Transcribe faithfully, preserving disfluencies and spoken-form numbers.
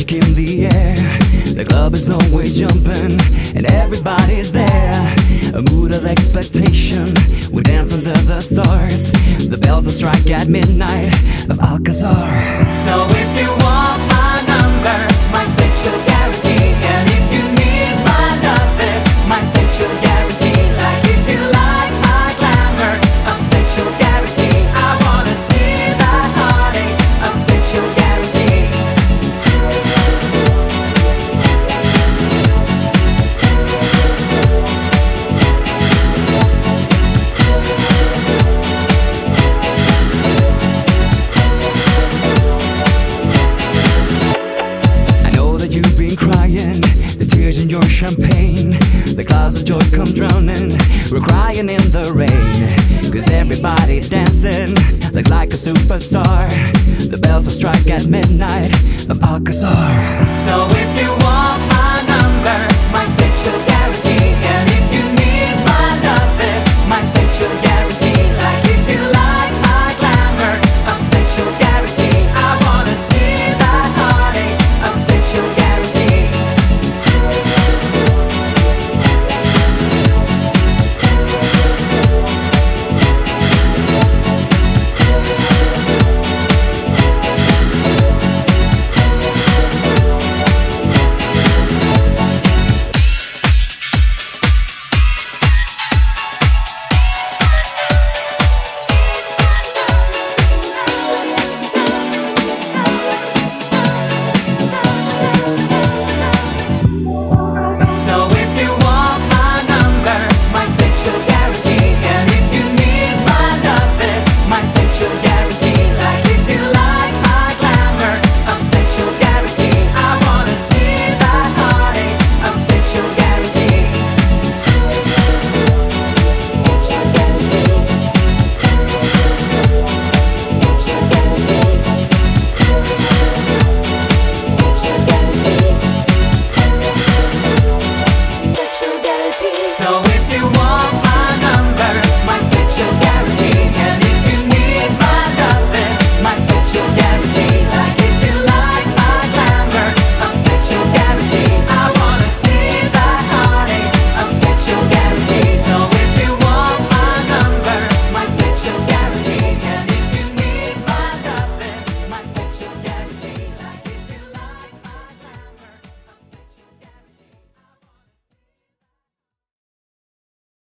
music in the air. The club is always jumping and everybody's there. A mood of expectation, we dance under the stars. The bells will strike at midnight of Alcazar. So if you want my number, my sexual guarantee. And if you need my loving, my sexual guarantee. Like if you like my glamour, of sexual guarantee. I wanna see that honey, of sexual guarantee. Crying, the tears in your champagne, the clouds of joy come drowning. We're crying in the rain, cause everybody dancing looks like a superstar. The bells will strike at midnight of Alcazar. So if